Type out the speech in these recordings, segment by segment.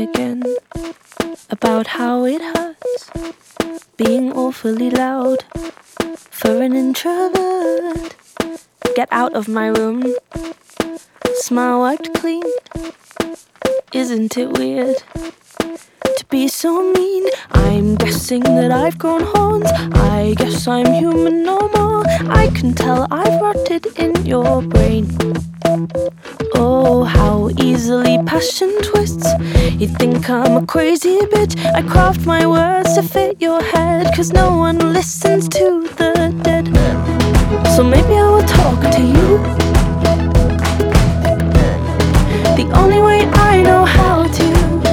again about how it hurts being awfully loud for an introvert. Get out of my room. Smile wiped clean. Isn't it weird to be so mean? I'm guessing that I've grown horns. I guess I'm human no more. I can tell I've rotted in your brain. Oh, how easily passion twists. You think I'm a crazy bitch. I craft my words to fit your head, 'cause no one listens to the dead. So maybe I will talk to you the only way I know how to.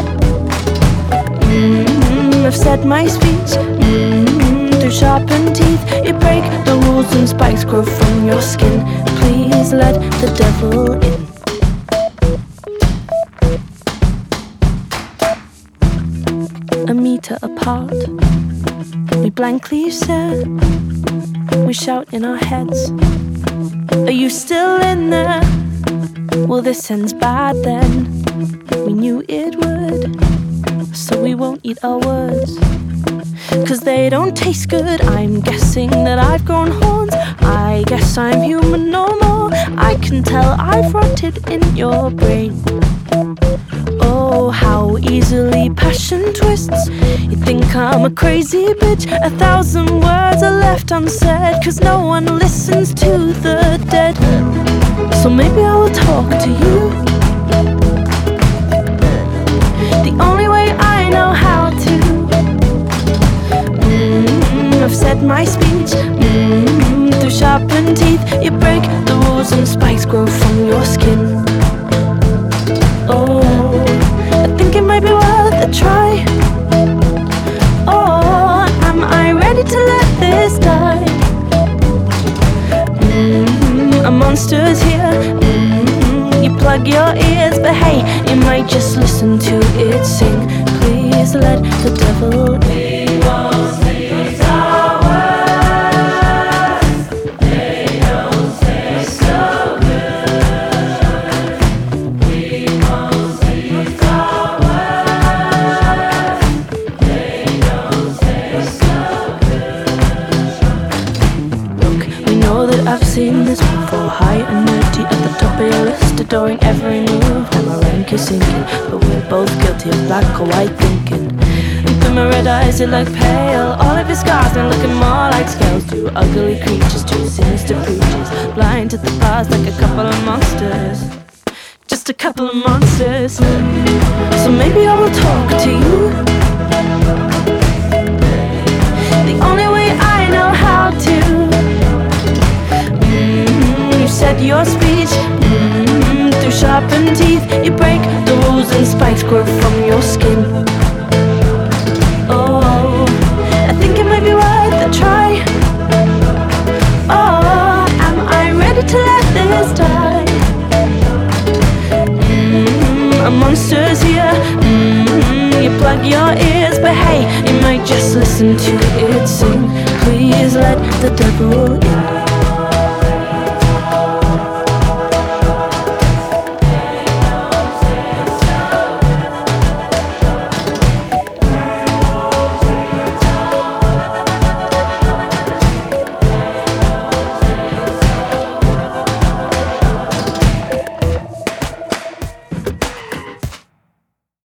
I've said my speech through sharpened teeth. You break the rules and spikes grow from your skin. Please let the devil in. A meter apart, we blankly stare. We shout in our heads, are you still in there? Well, this ends bad then. We knew it would, so we won't eat our words, 'cause they don't taste good. I'm guessing that I've grown horns. I guess I'm human no more. I can tell I've rotted in your brain. Oh, how easily passion twists. You think I'm a crazy bitch. 1,000 words are left unsaid, 'cause no one listens to the dead. So maybe I will talk to you the only way I know how to. I've said my speech through sharpened teeth. You break the rules and spikes grow from your skin. Oh, I think it might be worth a try. Oh, am I ready to let this die? A monster's here. You plug your ears, but hey, you might just listen to it sing. Please let the devil in. I've seen this before. High energy at the top of your list, adoring every move. Now my rank is sinking, but we're both guilty of black or white thinking. And through my red eyes you look pale. All of your scars now looking more like scales. Two ugly creatures, two sinister preachers, blind to the past like a couple of monsters. Just a couple of monsters. So maybe I will talk to you the only way I know how to. Said your speech through sharpened teeth. You break the rules and spikes grow from your skin. Oh, I think it might be worth a try. Oh, am I ready to let this die? A monster's here. You plug your ears, but hey, you might just listen to it sing. Please let the devil in.